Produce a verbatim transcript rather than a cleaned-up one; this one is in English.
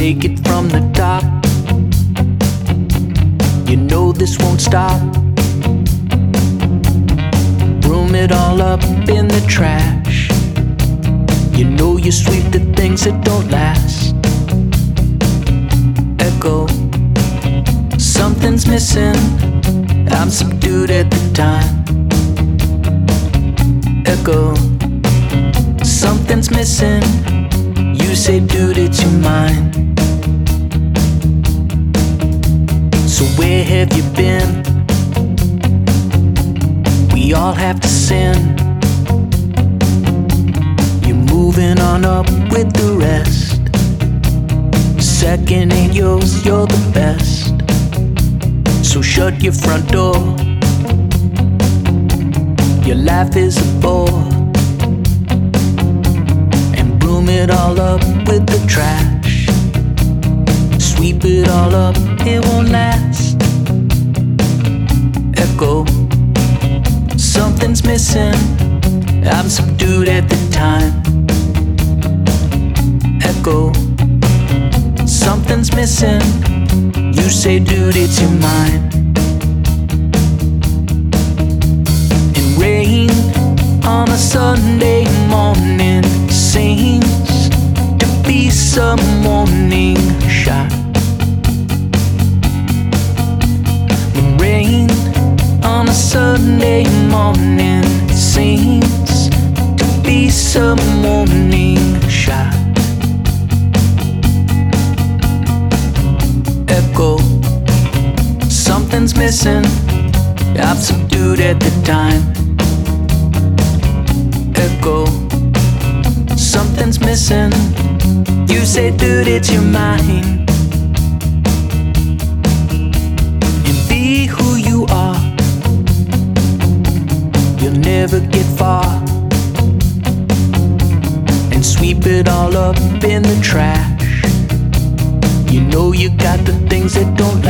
take it from the top. You know this won't stop. Broom it all up in the trash. You know you sweep the things that don't last. Echo, something's missing. I'm subdued at the time. Echo, something's missing. You say, dude, it's your mind. So where have you been? We all have to sin. You're moving on up with the rest. Second ain't yours, you're the best. So shut your front door. Your life is a bore. And broom it all up with the trash. Sweep it all up, it won't last. Echo, something's missing. I'm subdued at the time. Echo, something's missing. You say, dude, it's your mind. And rain on a Sunday morning seems to be some morning shot. When rain on a Sunday morning seems to be some morning shot. Echo, something's missing. I'm subdued at the time. Echo, something's missing. You say, dude, it's your mind. And be who you are. You'll never get far. And sweep it all up in the trash. You know you got the things that don't